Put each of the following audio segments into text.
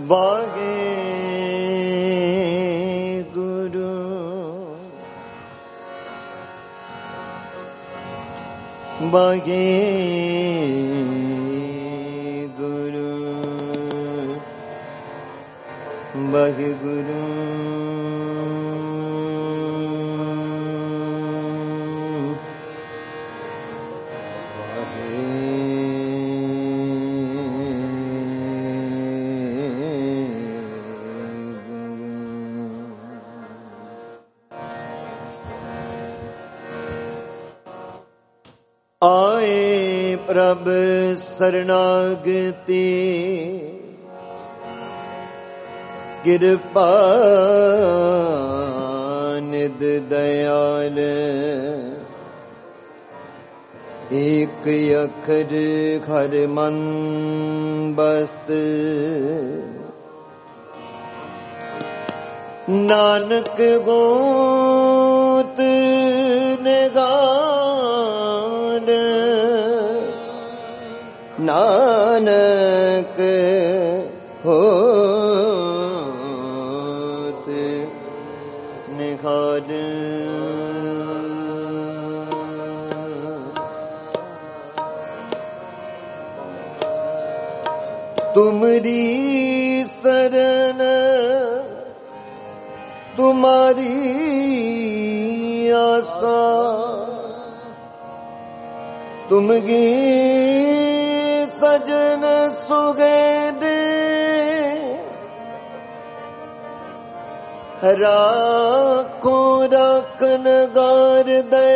वाहे गुरु वाहे गुरु वाहे गुरु आए प्रभ शरणागति कृपा निध दयाल एक अखर खर मन बस्त नानक गोत निगाल नानक होत निखार तुमरी शरण तुम्हारी आशा तुमगी सजन सुगैद राखो राखन गार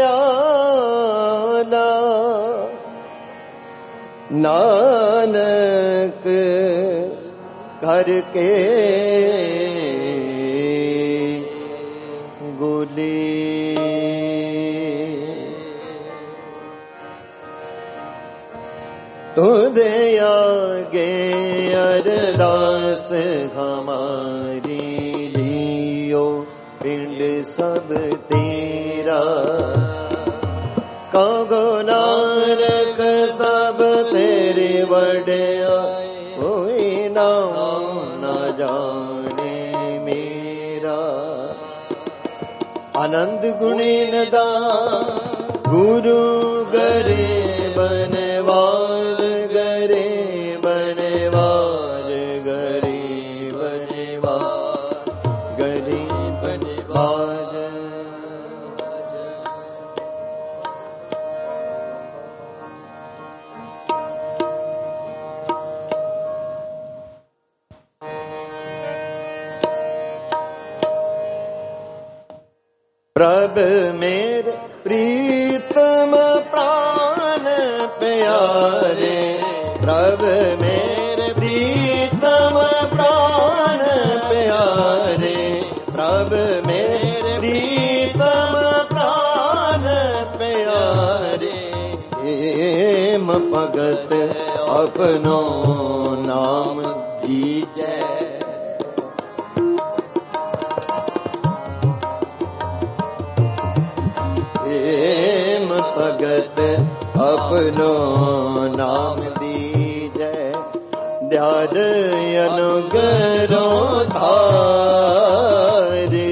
दयाला नानक करके गोली तुझे आगे अरदास हमारी लियो पिंड सब तेरा कागो नानक सब तेरे वड्या कोई नाम न जाने मेरा आनंद गुणी नदा गुरु गरे बनवार गरे बनवार गरे बनवार गरे बनवार प्रभ मेरे प्रीतम प्राण प्यारे प्रभ मेरे प्रीतम प्राण प्यारे प्रभ मेरे प्रीतम प्राण प्यारे हेम भगत अपनो नाम दीजै भगत अपनो नाम दीजै ध्यान अनुग्रह धारे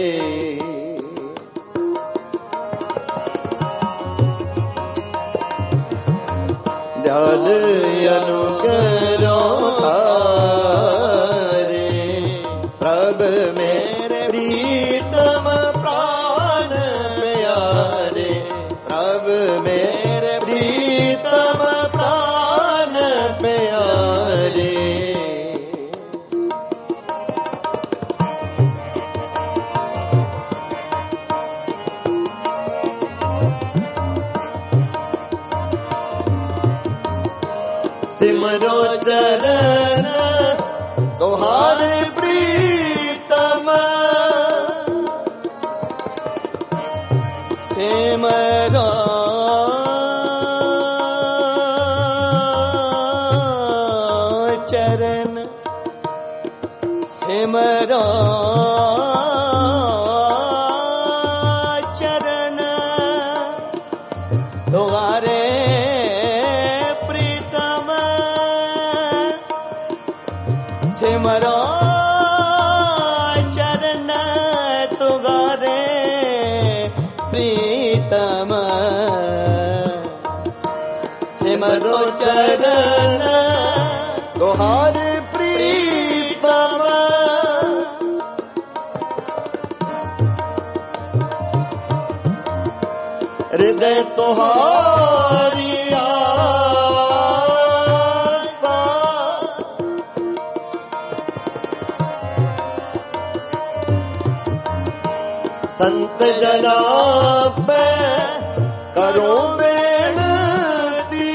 ध्यान अनुग्रह धारे प्रभ मेरे प्रीतम प्राण प्यारे प्रभ मेरे प्रीतम प्राण प्यारे सिमरो चरण तुम्हारे प्रीतम सिमरो चरण सिमरो चरण तुम्हारे सिमरो चरण तुगारे प्रीतम सिमरो चरण तुहारे प्रीतम हृदय तुहारी आसा संत जना पे करो बेनती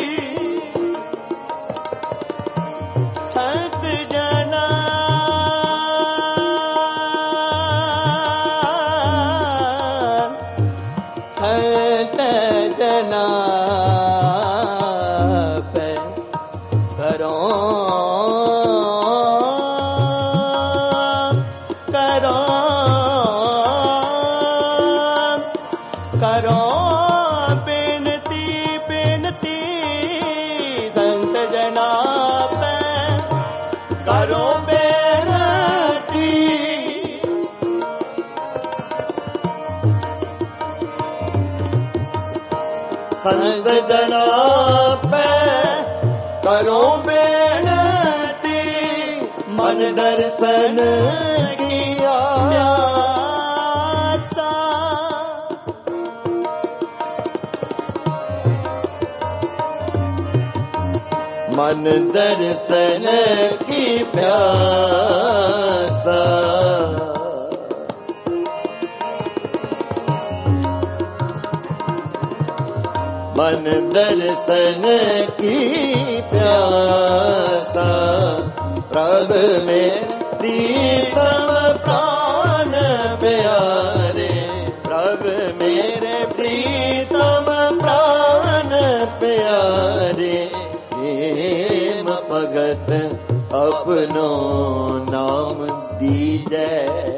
संत जना संत जना पे करो करो करो बेनती बेनती संत जना पे करो बेनती संत जना पे करो बेनती मन दर्शन किया प्यासा मन दर्शन की प्यासा मन दर्शन की प्यासा प्रभ में प्रीतम प्राण प्यारे प्रभ मेरे प्रीतम प्राण प्यारे प्रेम भगत अपनो नाम दीजै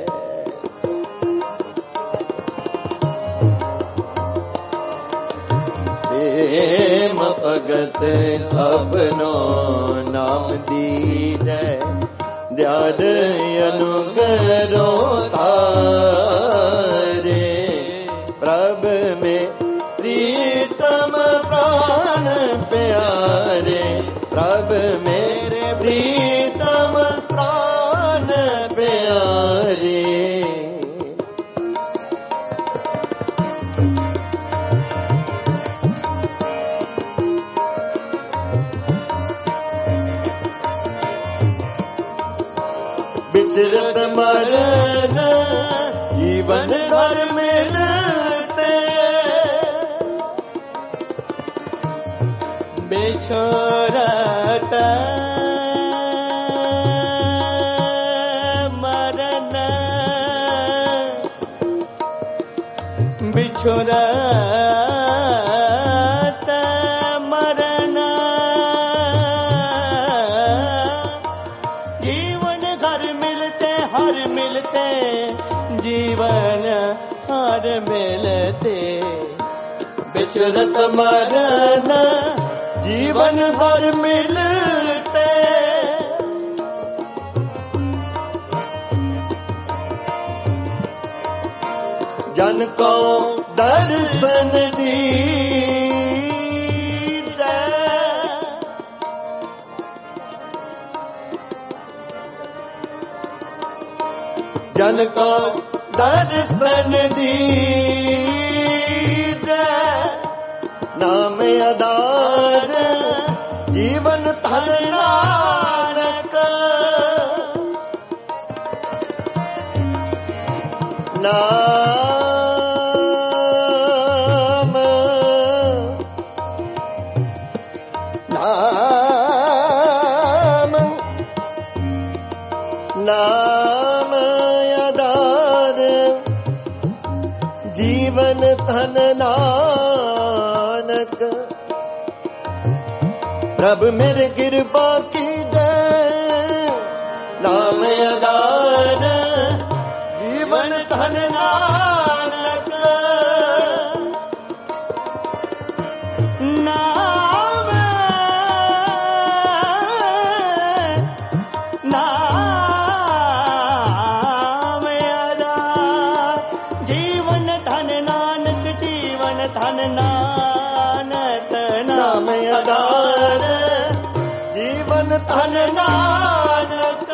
प्रेम भगत अपनो नाम दीजै ध्यान अनुगरो तारे प्रभ में प्रीतम प्राण प्यारे प्रभ मेरे प्रीतम प्राण प्यारे बिसरत मरण जीवन घर मिलते बिछोरत मरण बिछोरत मरण जीवन घर मिलते हर मिलते जीवन हर मिलते बिछरत मरण जीवन हर मिलते जन को दर्शन दीजै जन को दर्शन दीजै नाम आधार जीवन धन नानक नाम नाम नाम आधार जीवन धन नानक प्रभ मेरे कृपा की जय नाम आधार जीवन धन नानक नाम नाम धन नानक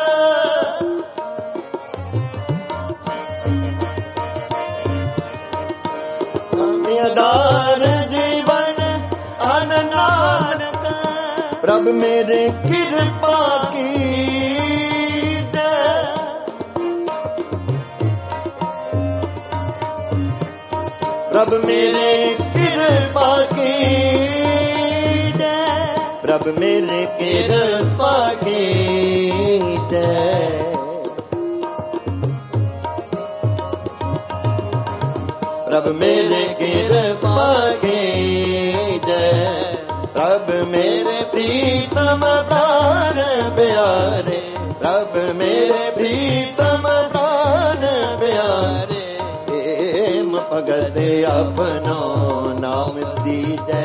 आधार जीवन धन नानक प्रभु मेरे कृपा की जय प्रभु मेरे कृपा की जय प्रभु मेरे कृपा की जय प्रभु मेरे कृपा की जय प्रभु मेरे प्रीतम प्राण प्यारे प्रभु मेरे प्रीतम प्राण प्यारे हेम भगत अपनो नाम दीजै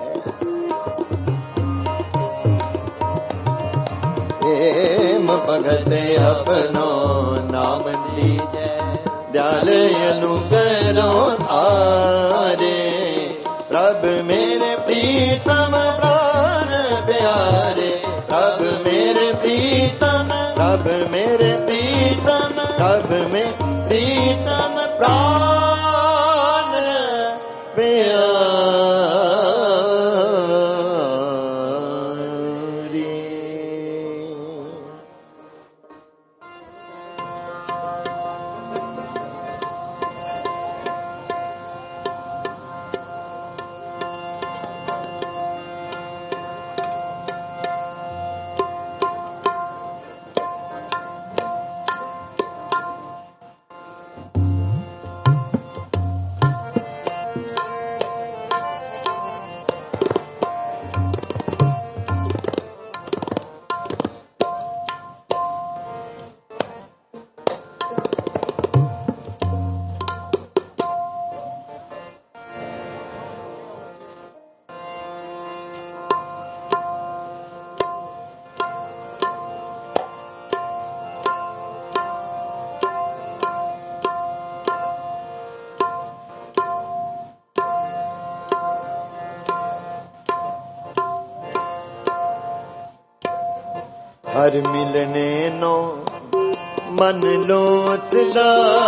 हेम भगत अपनो नाम दीजै दयाल अनुग्रह तारे प्रभु मेरे प्रीतम प्राण प्यारे प्रभु मेरे प्रीतम प्रभु मेरे प्रीतम प्रभु में प्रीतम प्राण प्यारे हर मिलने नो मन लोचदा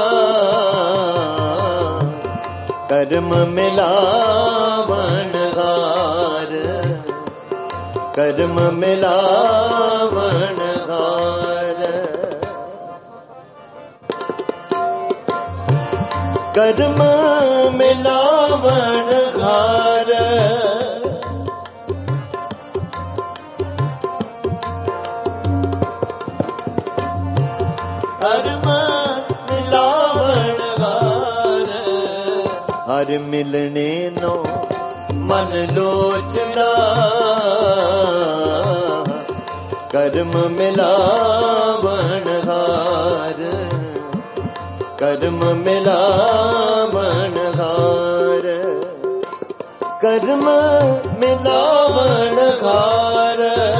कर्म मिलावन हार कर्म मिलावन हार कर्म मिलावन हार हर मिलने नो मन लोचदा कर्म मिलावन हार कर्म मिलावन हार कर्म मिलावन हार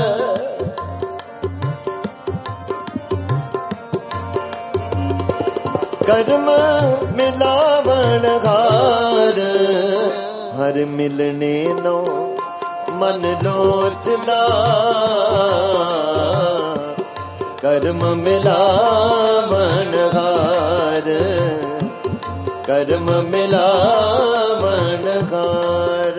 कर्म मिलावन हार हर मिलने नो मन लोचदा कर्म मिलावन हार कर्म मिलावन हार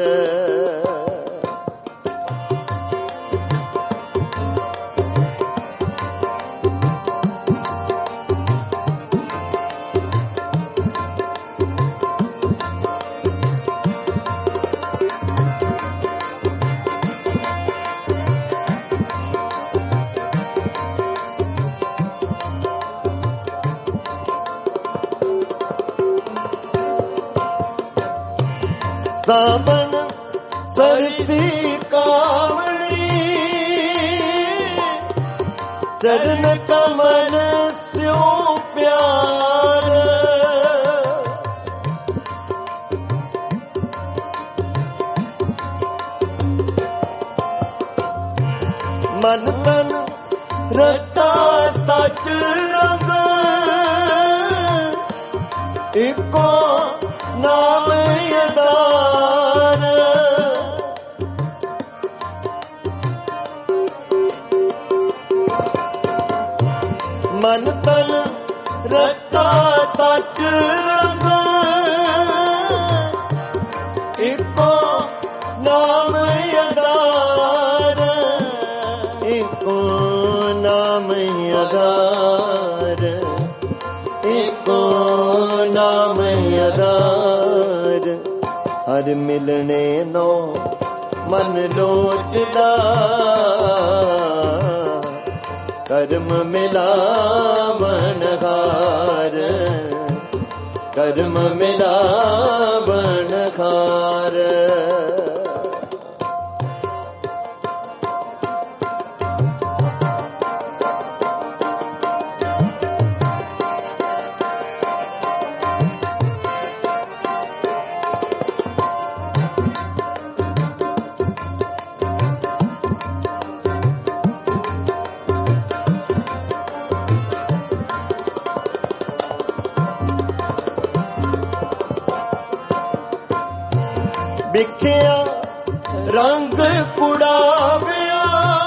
सावन सरसी कावड़ी चरण कमल स्यो प्यार मन तन रता सच रंग इको नाम यदार ਮਨ ਤਨ ਰਤਾ ਸੱਚ ਰੰਗ ਇੱਕੋ ਨਾਮ ਆਧਾਰ ਇੱਕੋ ਨਾਮ ਆਧਾਰ ਇੱਕੋ ਨਾਮ ਆਧਾਰ ਹਰ ਮਿਲਣੇ ਨੋ ਮਨ ਲੋਚਦਾ ਕਰਮ ਮਿਲਾਵਣ ਹਾਰ ਕਰਮ ਮਿਲਾਵਣ ਹਾਰ ਵਿਖਿਆ ਰੰਗ ਕੁੜਾਵਿਆ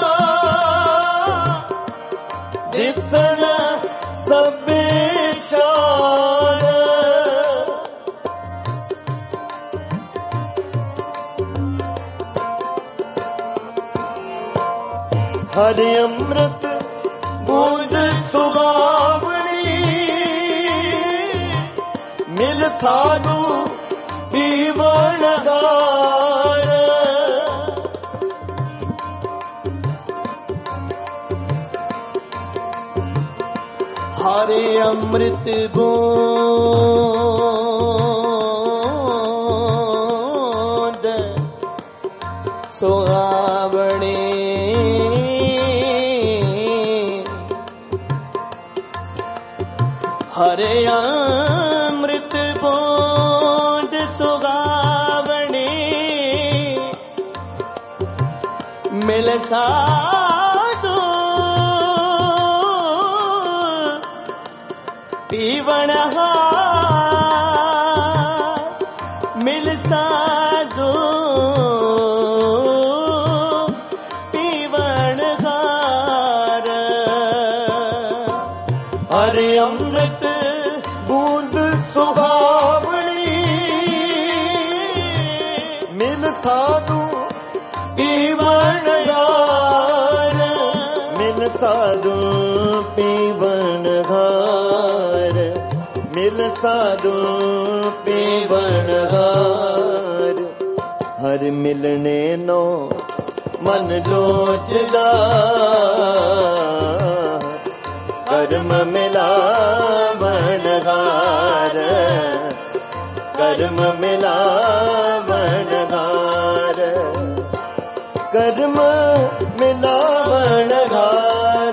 ਦਿਸਣ ਸਭੇ ਸ਼ਾਨ ਹਰਿ ਅੰਮ੍ਰਿਤ ਬੂੰਦ ਸੁਹਾਵਣੀ ਮਿਲ ਸਾਧੂ ਪੀਵਣ ਹਾਰ ਹਰਿ ਅੰਮ੍ਰਿਤ ਬੂੰਦ ਸੁਹਾਵਣੀ ਹਰਿ ਅੰਮ੍ਰਿਤ ਬੂੰਦ ਸੁਹਾਵਣੀ ਮਿਲ ਸਾਧੂ ਪੀਵਣ ਹਾਰ ਮਿਲ ਸਾਧੂ ਪੀਵਣ ਹਾਰ ਹਰਿ ਅੰਮ੍ਰਿਤ ਬੂੰਦ ਸੁਹਾਵਣੀ ਮਿਲ ਸਾਧੂ ਪੀਵਣ ਹਾਰ ਮਿਲ ਸਾਧੂ ਪੀਵਣ ਹਾਰ ਮਿਲ ਸਾਧੂ ਪੀਵਣ ਹਾਰ ਹਰ ਮਿਲਣੇ ਨੋ ਮਨ ਲੋਚਦਾ ਕਰਮ ਮਿਲਾਵਣ ਹਾਰ ਕਰਮ ਮਿਲਾਵਣ ਹਾਰ ਕਰਮ ਮਿਲਾਵਣ ਹਾਰ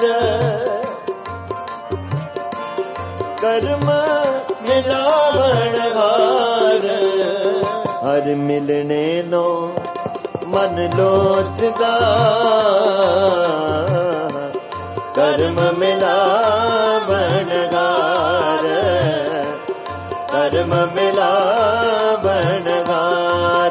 ਕਰਮ ਮਿਲਾਵਣ ਹਾਰ ਹਰ ਮਿਲਣੇ ਨੋ ਮਨ ਲੋਚਦਾ ਕਰਮ ਮਿਲਾਵਣ ਹਾਰ ਕਰਮ ਮਿਲਾਵਣ ਹਾਰ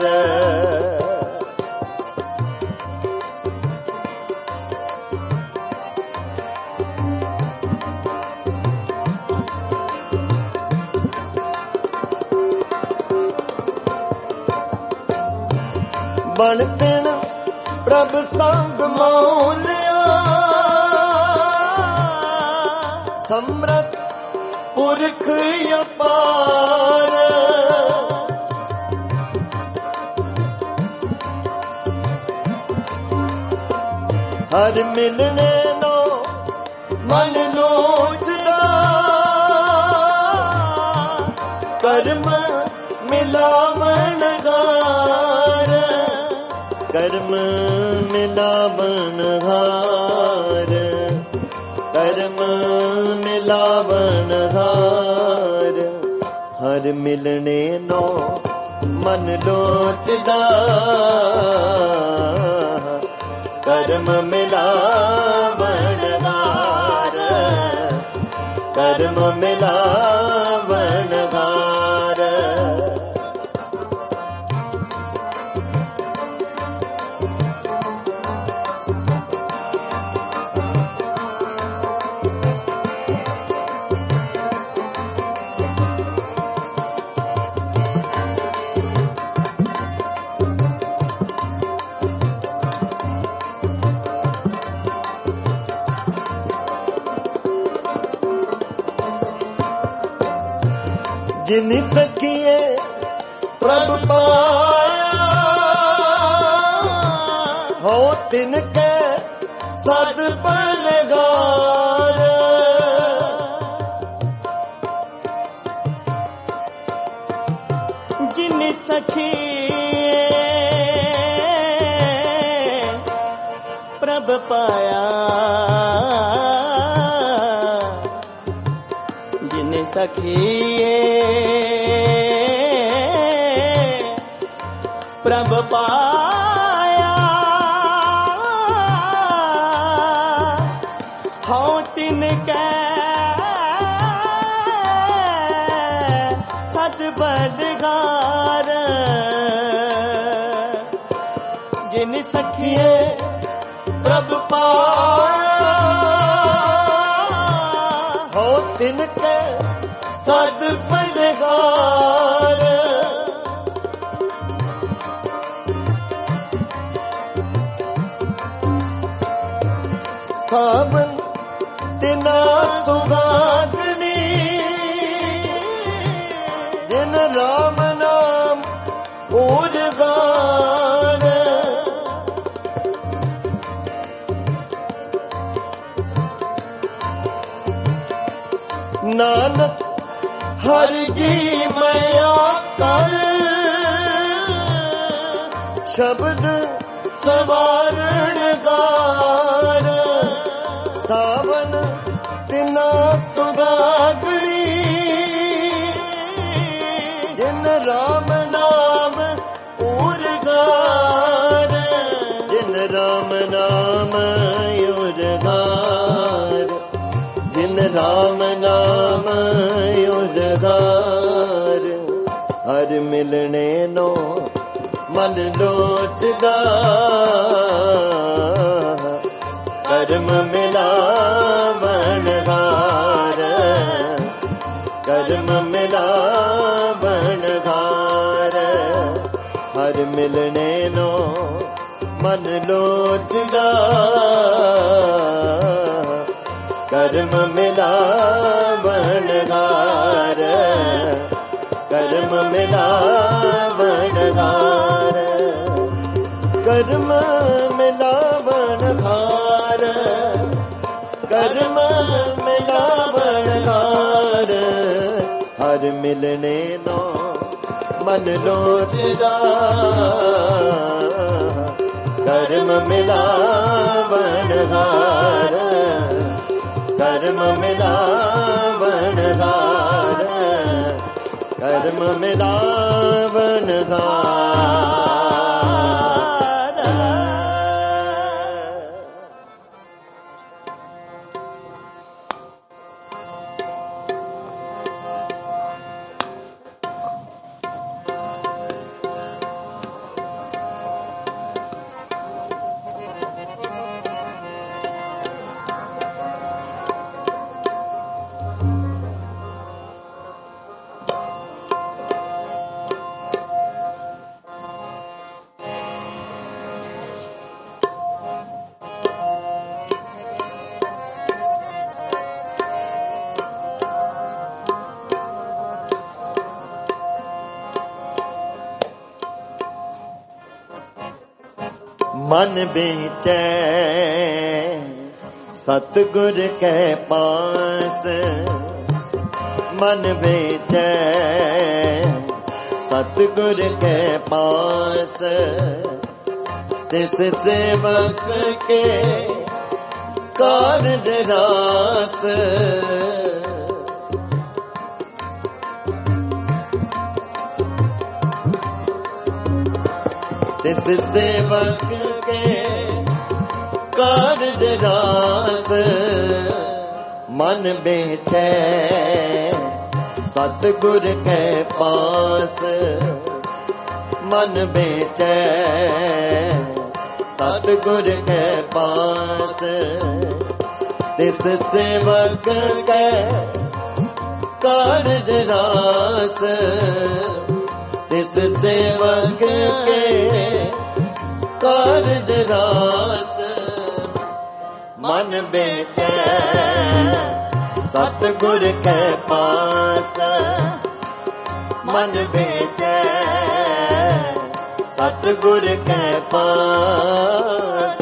ਬਣ ਤਿਣ ਪ੍ਰਭ ਸੰਗ ਮੌਲਿਆ ਸਮਰਥ ਪੁਰਖ ਅਪਾਰ ਹਰ ਮਿਲਣੇ ਨੋ ਮਨ ਲੋਚਦਾ ਕਰਮ ਮਿਲਾਵਣ ਹਾਰ ਕਰਮ ਮਿਲਾਵਣ ਹਾਰ ਕਰਮ ਮਿਲਾਵਣ ਹਾਰ ਹਰ ਮਿਲਣੇ ਨੋ ਮਨ ਲੋਚਦਾ ਕਰਮ ਮਿਲਾਵਣ ਹਾਰ ਕਰਮ ਮਿਲਾਵਣ ਹਾਰ जिन सखिए प्रभ पाया हो तिनके सद परगार जिन सखिए प्रभ पाया जिन सखिए प्रभ पाया हो तिनके सद बदगार जिन सखिए प्रभ पाया हो तिनके सद बदगार सावन तिना सुगागनी जिन राम नाम उजगार नानक हर जी मैं कर शब्द सवारण गार सावन तिना सुगागरी जिन राम नाम उरगार जिन राम नाम उरगार जिन राम नाम उरगार हर मिलने नो मन लोचदा कर्म मिलावण हार कर्म मिलावण हार हर मिलने नो मन लोचदा कर्म मिलावण हार कर्म मिलावण हार कर्म मिलावण हार कर्म मिलावण हार हर मिलने नो मन लोचदा कर्म मिलावण हार कर्म मिलावण हार कर्म मिलावण हार मन बेचैन सतगुर के पास मन बेचैन सतगुर के पास तिस सेवक के कारज रास तिस सेवक के कारज रास मन बेचैन सतगुर के पास मन बेचैन सतगुर के पास तिस सेवक के कारज रास तिस सेवक के कारज रास मन बेचैन सतगुर के पास मन बेचैन सतगुर के पास।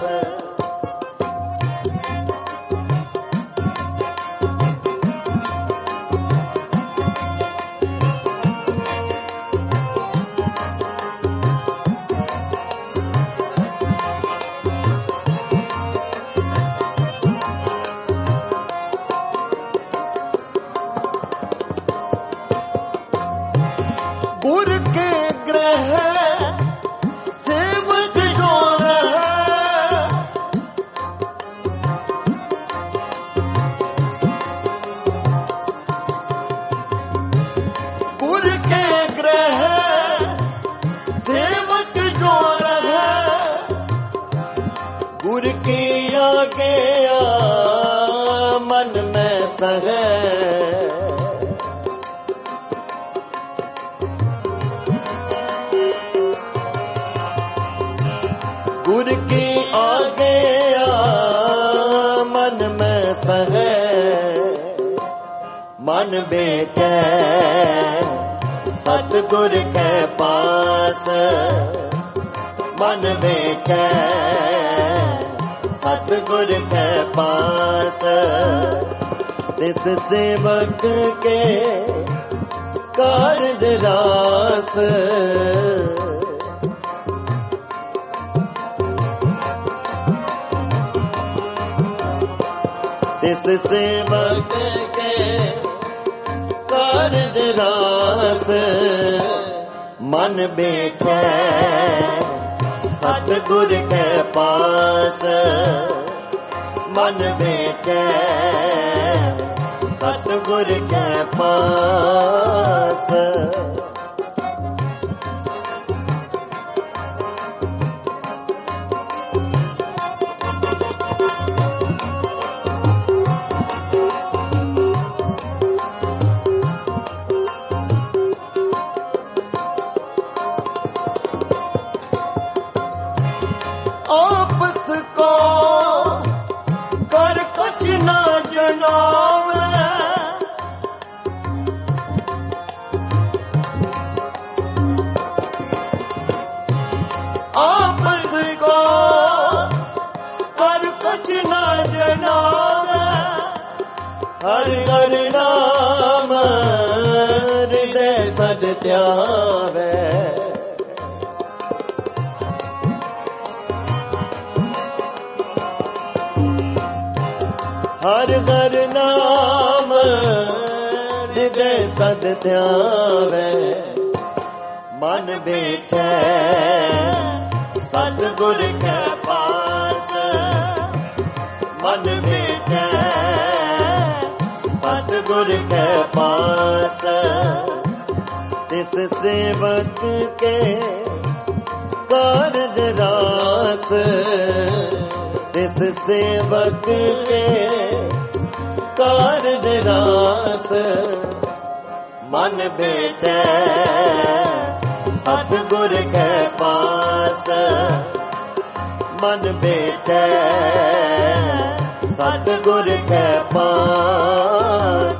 गुर के ग्रह सेवक जो रहे, गुर के ग्रह सेवक जो रहे, गुर की आगे मन में सहे। गुर की आगे मन में सहे, मन बेचैन सतगुर के पास। मन बेचैन सतगुर के पास। इस सेवक के कारज रास, इस सेवक के कारज रास। मन बेचैन सतगुर के पास। मन बेचैन सतगुर के पास। आपस को कर कुछ न जनावे, आपस को कर कुछ न जनावे। हर हर नाम हृदय सद त्यावे। हर हर नाम हृदय सद ध्यावे। मन बेचैन सतगुर के पास। मन बेचैन सतगुर के पास। इस सेवक के कारज रास। इस सेवक के कारज रास। मन बेचैन सतगुर के पास। मन बेचैन सतगुर के पास।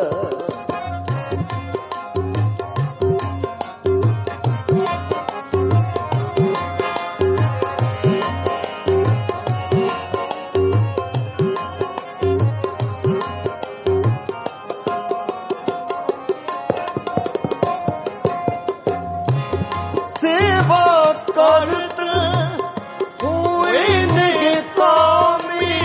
सेवा करत हुए निकामी।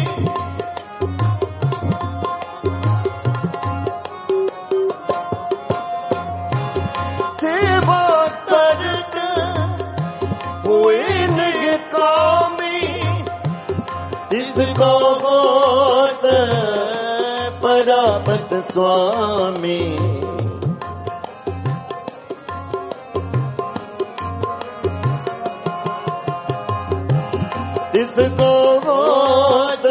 सेवा करत हुए निकामी। इसको होत परापत स्वामी। इसको होत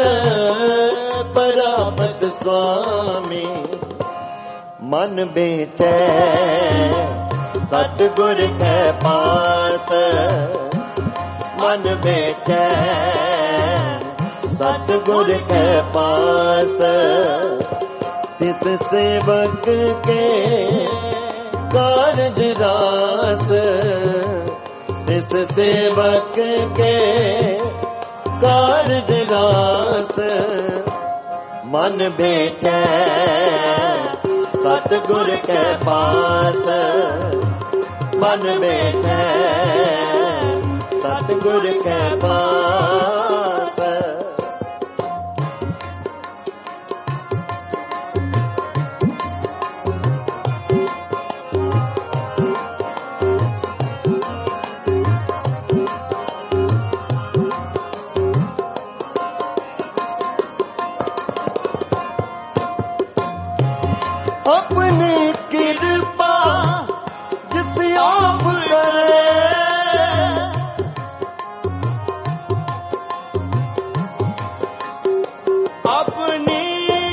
परापत स्वामी। मन बेचैन सतगुर के पास। मन बेचैन सतगुर के पास। इस सेवक के कारज रास इस सेवक के कारज रास मन बेचै सतगुर के पास मन बेचै सतगुर के पास अपनी कृपा जिस आप करे अपनी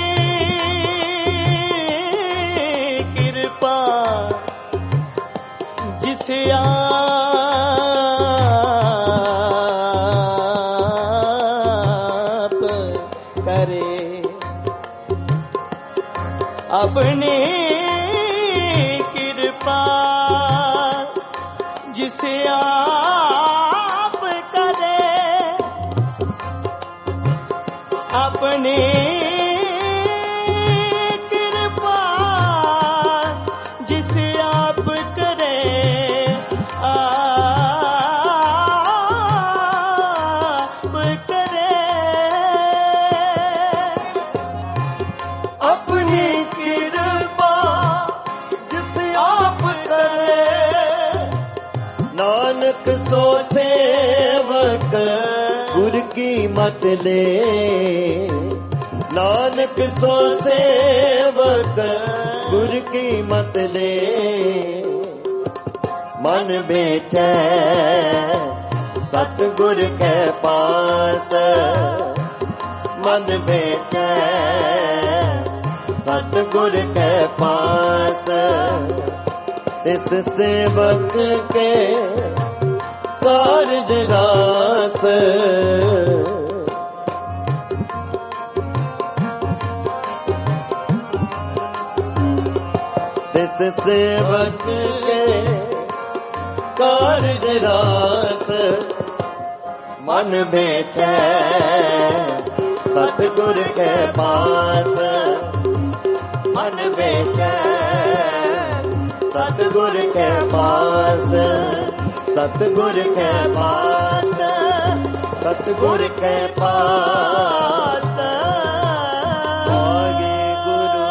कृपा जिसे आप करे अपनी कृपा जिसे आप करे अपनी कृपा जिसे आप करे आप करे अपनी कृपा जिसे आप करे नानक सो सेवक गुर की मत ले नानक सो सेवक गुर की मत ले मन बेचै सतगुर के पास मन बेचै सतगुर के पास इस सेवक के कारज रास इस सेवक के कारज रास मन बेचै सतगुर के पास मन बेचै सतगुर के पास सतगुर के पास सतगुर के पास आगे गुरु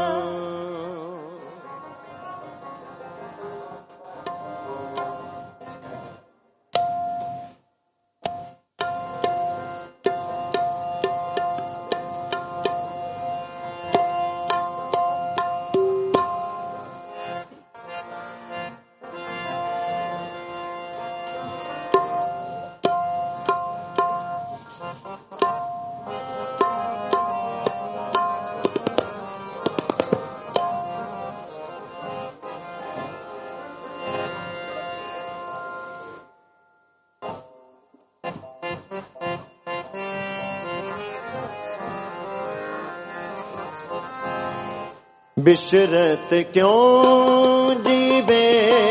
बिशरत क्यों जीवे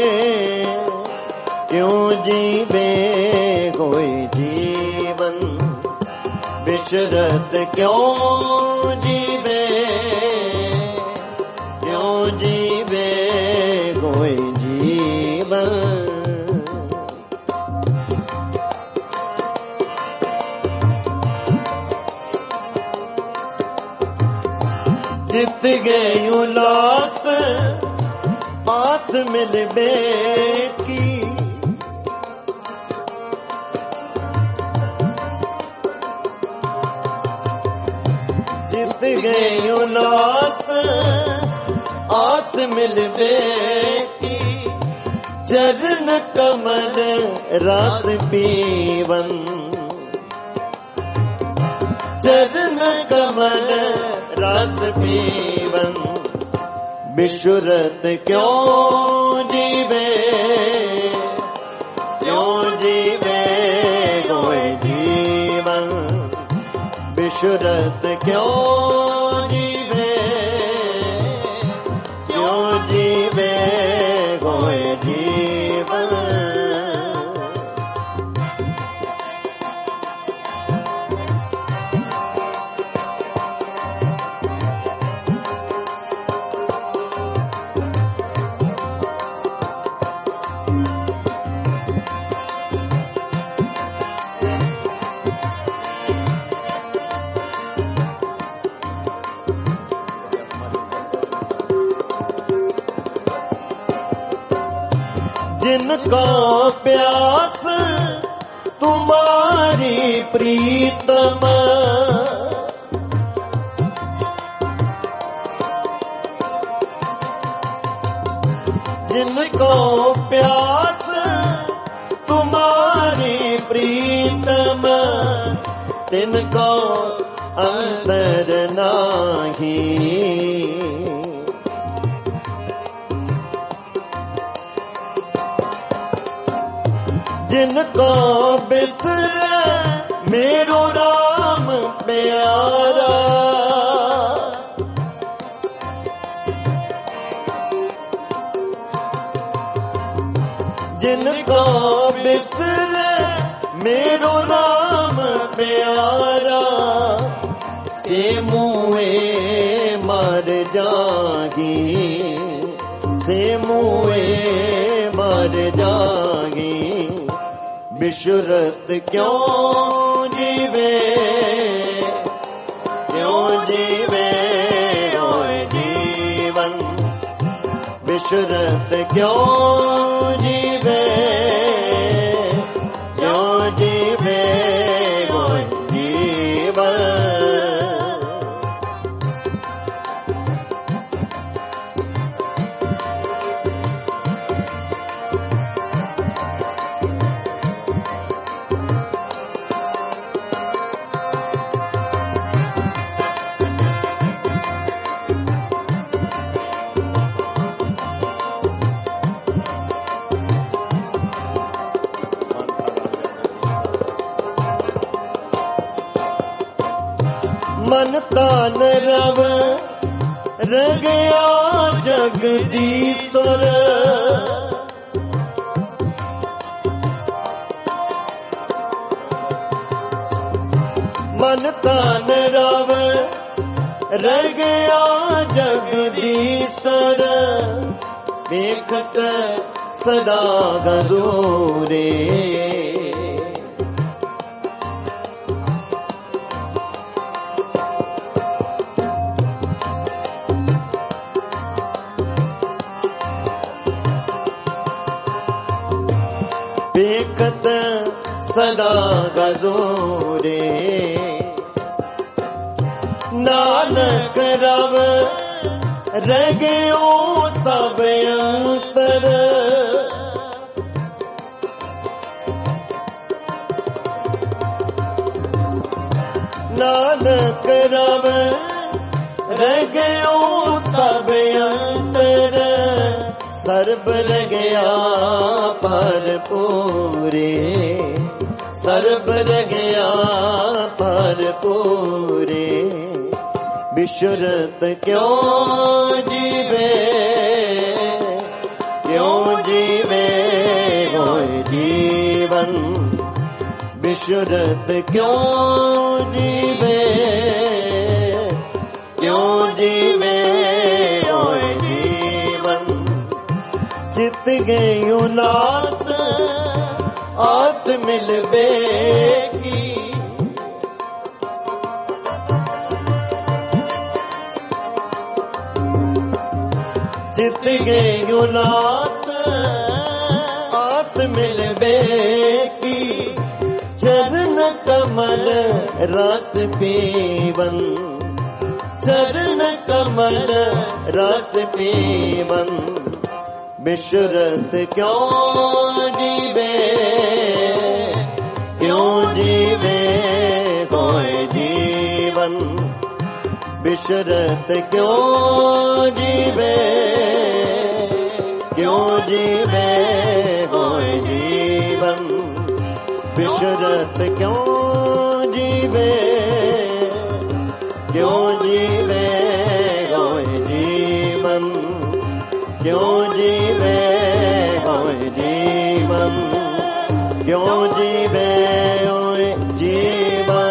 कोई जीवन बिशरत क्यों जीवे कोई जीवन जित गए उल्लास आस मिलबे की जित गए उल्लास आस मिलबे की चरण कमल रास पीवन चरण कमल रास पीवन बिशुरत क्यों जीवे कोई जीवन बिशुरत क्यों जीवे जिनको प्यास तुम्हारी प्रीतम, जिनको प्यास तुम्हारी प्रीतम, तिनको अंतर नाही। जिनको बिसरे मेरो राम प्यारा, जिनको बिसरे मेरो राम प्यारा, से मुए मर जागी, से मुए मर जागी। बिशुरत क्यों जीवे, क्यों जीवे रोए जीवन, बिशुरत क्यों जीवे, क्यों जीवे रोए जीवन। मन तान रव रगया जगदीश्वर, मन तान रव रगया जगदीश्वर, देखत सदा गजोरे। देखत सदा गजोरे, नानक रव रगयो सब अंतर, नानक रव रगयो सब अंतर, सर्ब रगया पर पूरे, सर्ब रगया पर पूरे। बिशुरत क्यों जीवे, क्यों जीवे होए जीवन, बिशुरत क्यों जीवे, क्यों जीवे होए जीवन। चित गई उलास आस मिलबे की, चित गई उलास आस मिलबे की। चरण कमल रस पीवन, चरण कमल रस पीवन। बिशुरत क्यों जीवे, क्यों जीवे कोई जीवन। बिशुरत क्यों जीवे, क्यों जीवे कोई जीवन। बिशुरत क्यों जीवे, क्यों जीवे कोई जीवन। क्यों जीवे कोई जीवन, क्यों जीवे कोई जीवन।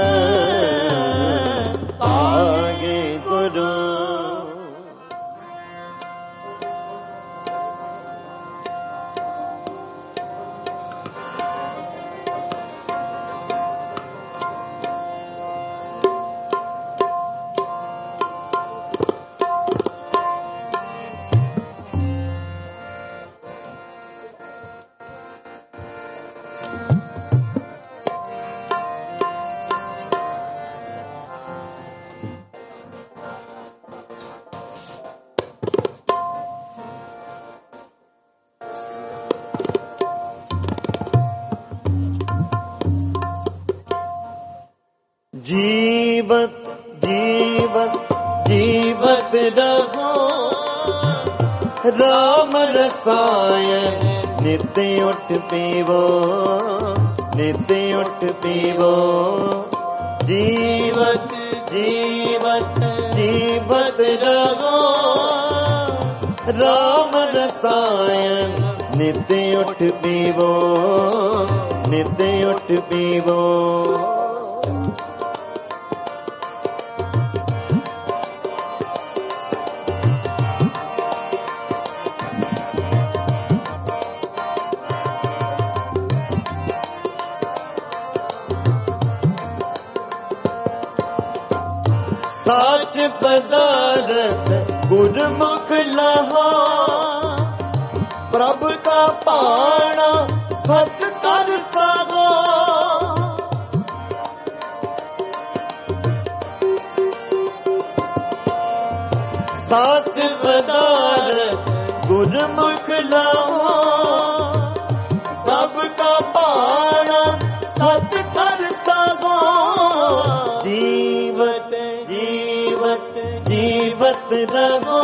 आगे गुरु जीवत जीवत जीवत रहो राम रसायन नित्य उठ पीवो नित्य उठ पीवो जीवत जीवत जीवत रहो राम रसायन नित्य उठ पीवो नित्य उठ पीवो साच पदारथ गुरमुख लहा प्रभु का पाना सत कर सगो साच पदारथ गुरमुख लहा प्रभु का पाना सत कर सगो जीवत जीवत जीवत रहो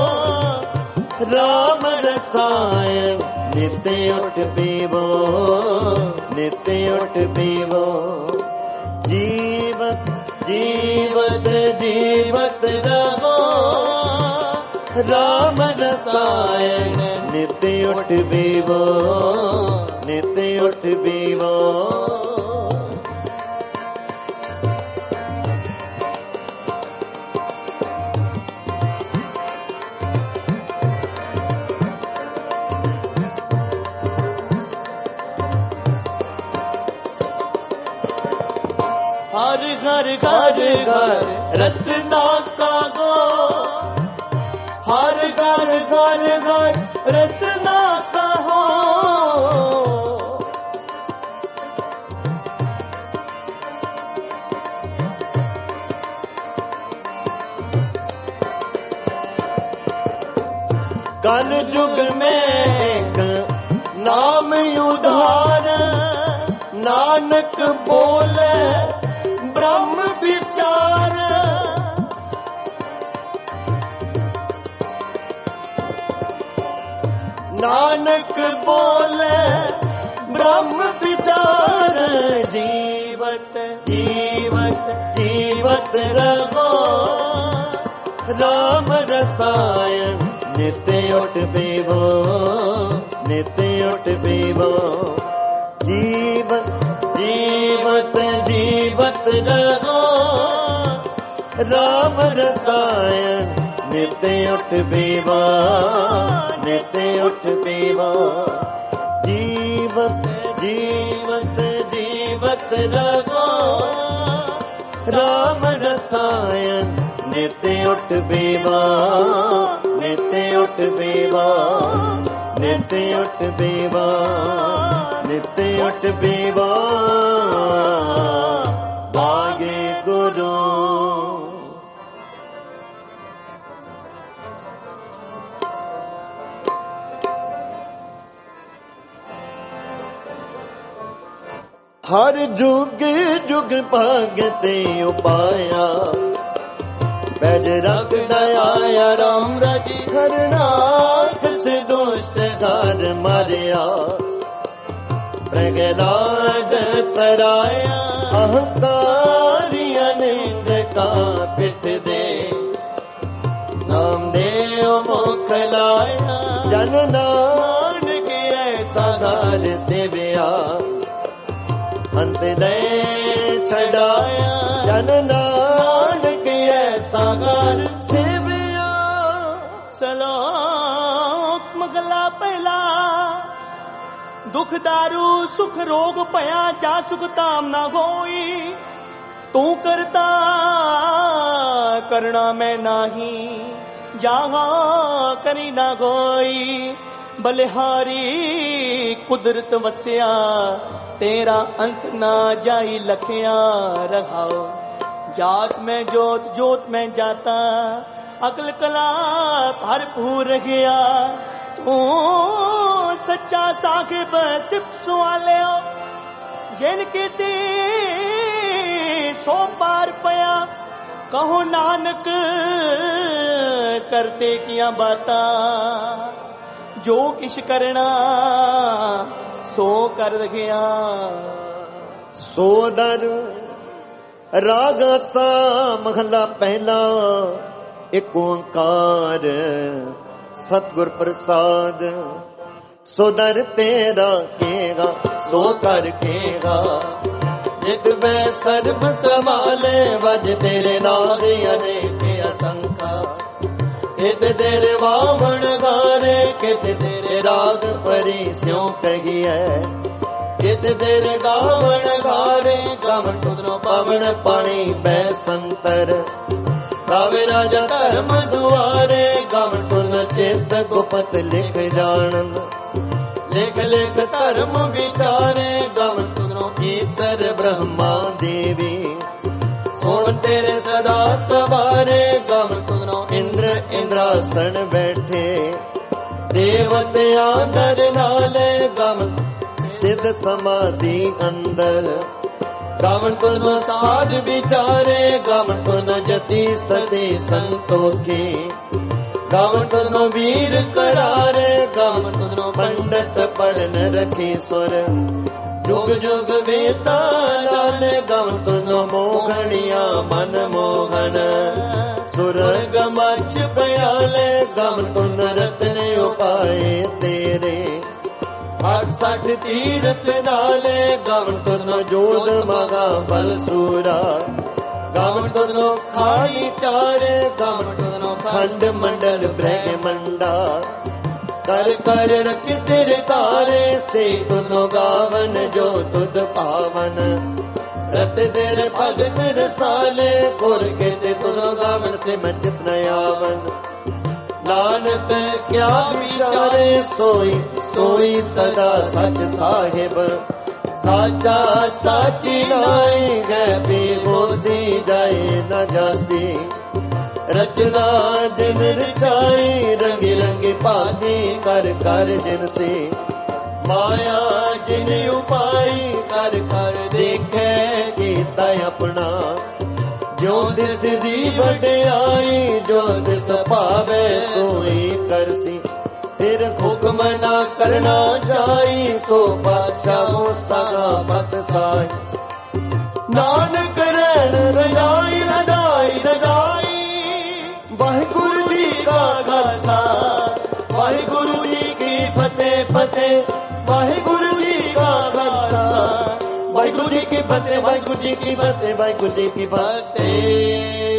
राम रसायन नित्य उठ पीवो नित्य उठ पीवो जीवत जीवत जीवत रहो राम रसायन नित्य उठ पीवो नित्य उठ पीवो हर घर घर घर रसना का गो हर घर घर घर रसना का हो कल युग में एक नाम उधार नानक बोले ब्रह्म विचार नानक बोले ब्रह्म विचार जीवत जीवत जीवत रहो राम रसायन नित्य उठ पीवो नित्य उठ पीवो जीवत जीवत जीवत रहो राम रसायन नित्य उठ पीवा नित्य उठ पीवा जीवत जीवत जीवत रहो राम रसायन नित्य उठ पीवा नित्य उठ पीवा नित्य उठ पीवा नित्य उठ पीवा भागे गुरु हर जुग जुग भगते उपाया बैज रख दयाया राम राजी हरनाथ से दोष घर मारिया प्रगलाद तराया अहंकारी अनिंद का पिट दे नाम देव मोखलाया जन नानक ऐसा घर से बिया अंत दे छड़ाया जन नानक ऐसा घर से बिया सलोक मगला पहला दुख दारू सुख रोग पया जा सुख ताम ना होई तू करता करना मैं नाही जहाँ करी ना गोई बलिहारी कुदरत वसिया तेरा अंत ना जाई लखिया रहाओ जात में जोत जोत में जाता अकल कला भरपूर गया तू सच्चा साहिब सिप सवाले जिनके दी सो पार पया कहो नानक करते किया बातां जो किश करना सो कर गया। सो दर रागा सा महला पहला एक ओंकार सतगुर प्रसाद। सो दर तेरा केगा सो कर केगा जित बै सर्व संभाले वज तेरे नाद अनेक असंखा। कित तेरे वामन गारे कित तेरे राग परी स्यों कहिए। कित तेरे गावण गारे गावण तुधरो पावण पाणी बै संतर। गावे राजा धर्म दुआरे गावण तुन चित गुपत लिख जानन। लिख लिख धर्म विचारे गावण तुधरो ईसर ब्रह्मा देवी। सुन तेरे सदा सवारे गावण तुधरो इंद्र इंद्रासन बैठे। देवते आदर नाले गावण सिद्ध समाधि अंदर। गावण तुनो साध विचारे गावण तुनो जति सती संतोखी। गावण तुनो वीर करारे गावण तुनो पंडित पढ़न रखी सुर। जुग जुग वेता लाले गावण तुनो मोहनिया मन मोहन। सुरग मच पयाले गावण तुन रत्न उपाय तेरे। 68 तीरथ नाले गावण तुनो जोध मगा बल सूरा। गावण तुनो खाई चारे गावण तुनो खंड मंडल ब्रह्मंडा। कर कर रख तेरे तारे से तुनो गावन जो तुद पावन। रत तेरे भगत रसाले गुर के तुनो गावन से मचित न आवन। नानक क्या विचारे सोई सोई सदा सच साहिब। साचा साची नाई है बेहोसी जाए न जासी। रचना जिन रचाई रंगी रंगी भांति कर कर जिनसे। माया जिन उपाई कर कर देखे कीता अपना। जो दिस दी वड्याई जो दिस पावे सोई करसी। फिर हुक्म ना करना जाई सो बादशाह सगा मत साई। नानक रैन रजाई रजाई रजाई। वाहिगुरु जी का खालसा वाहिगुरु जी की फतेह फतेह। वाहिगुरु जी का खालसा वाहिगुरु जी की फतेह वाहिगुरु जी की फतेह वाहिगुरु जी की फतेह।